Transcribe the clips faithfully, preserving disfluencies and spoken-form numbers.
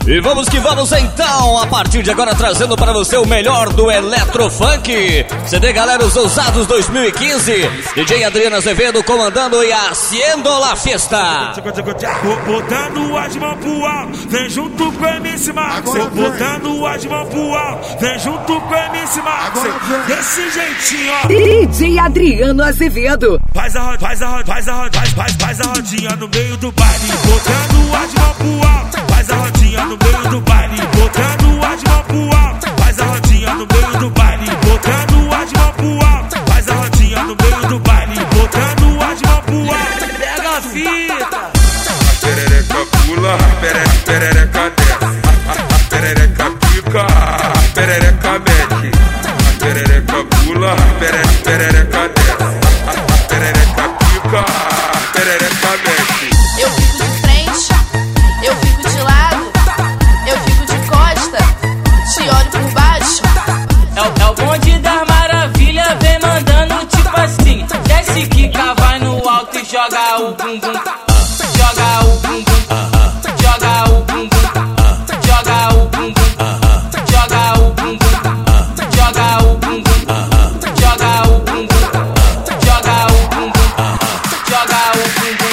E vamos que vamos então, a partir de agora trazendo para você o melhor do Eletrofunk. C D Galera Os Ousados dois mil e quinze. D J Adriano Azevedo comandando e haciendo la fiesta. Botando as mãos pro alto, vem junto com o M C Max. Botando as mãos pro alto, vem junto com o M C Max. Desse jeitinho, ó. D J Adriano Azevedo. Faz a rodinha, faz a rodinha, faz a rodinha, faz, faz a rodinha no meio do baile. Botando as mãos pro alto, faz a rodinha no meio do baile. Botando as mãos pro alto, faz a rodinha no meio do baile. Botando as mãos pro alto, faz a rodinha no meio do baile. Botando as mãos pro alto, pega a fita. A perereca pula, a pere- perereca desce. A, a, a perereca pica, a perereca mete. A perereca pula, a pere- perereca desce. A, a, a perereca pica, a perereca mete. Eu fico de frente, eu fico de lado, eu fico de costa, te olho por baixo. É o, é o bonde das maravilhas, vem mandando tipo assim. Desce, quica, vai no alto e joga o bumbum. Joga o bumbum, joga o bumbum, joga o bumbum, joga o bumbum, joga o bumbum, joga o bumbum, joga o bumbum, joga o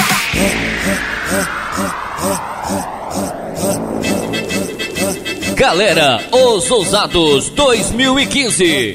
bumbum. Galera, Os Ousados dois mil e quinze.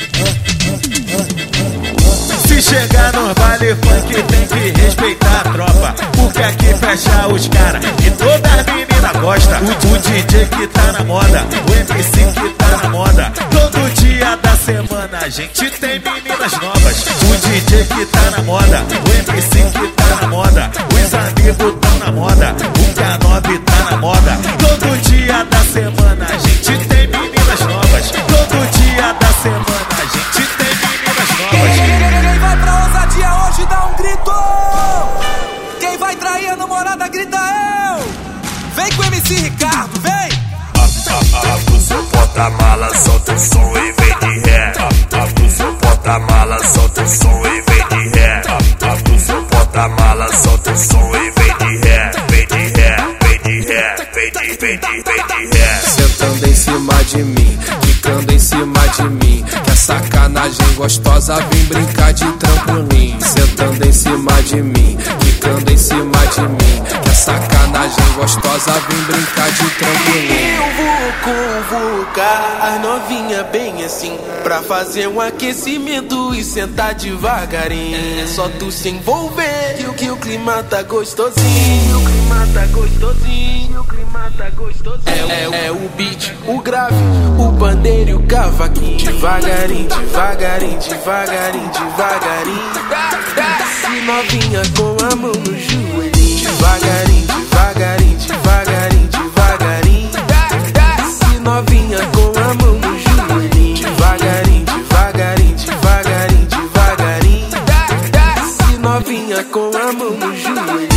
Se chegar no baile funk tem que respeitar a tropa, porque aqui fecha os caras e todas as meninas gostam. O, o D J que tá na moda, o M C que tá na moda. Todo dia da semana a gente tem meninas novas. O D J que tá na moda, o M C que tá na moda. Os amigos tão na moda, o K nove tá na moda. Todo dia da semana a gente tem meninas novas. Todo dia da semana a gente tem meninas novas. Quem vai pra ousadia hoje dá um grito. Quem vai trair a namorada grita eu. Vem com o M C Ricardo, vem. Abra o seu porta-mala, solta o som e vem de ré. Abra o seu porta-mala, solta o som e vem de ré. Abra o seu porta-mala, solta o som e vem de ré. Vem de ré, vem de ré, vem de, vem de, vem de ré. Sentando em cima de mim, quicando em cima de mim. Que a sacanagem gostosa vem brincar de trampolim. Sentando em cima de mim, quicando em cima de mim. Que a sacanagem gostosa vem brincar de trampolim. Eu vou convocar as novinhas bem assim, pra fazer um aquecimento e sentar devagarinho. É só tu se envolver que o que o clima tá gostosinho. O clima tá gostosinho, o clima tá gostosinho. É, é, é o beat, o grave, o pandeiro e o cavaquinho. Devagarinho, devagarinho, devagarinho, devagarinho. Desce novinha com a mão no joelhinho. Devagarinho, devagarinho, devagarinho, devagarinho. Desce novinha com a mão no joelhinho. Devagarinho, devagarinho, devagarinho, devagarinho. Desce novinha com a mão no joelhinho.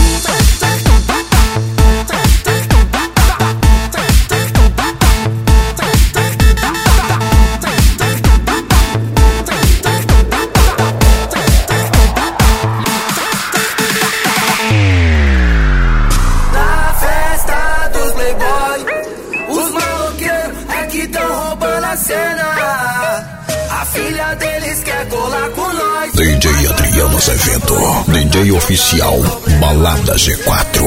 D J Adriano Azevedo, D J oficial, Balada G quatro.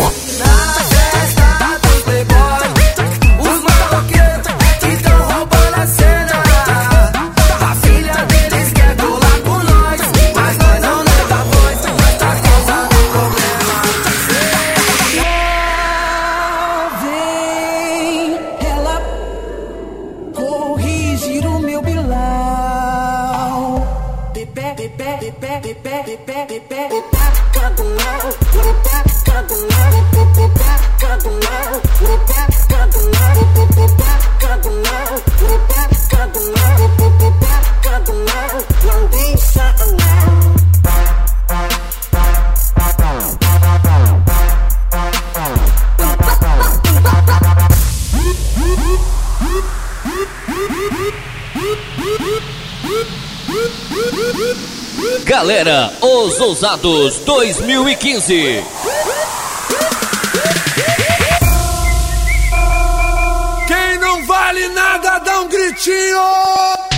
Galera, Os Ousados dois mil e quinze. vale nada, dá um gritinho.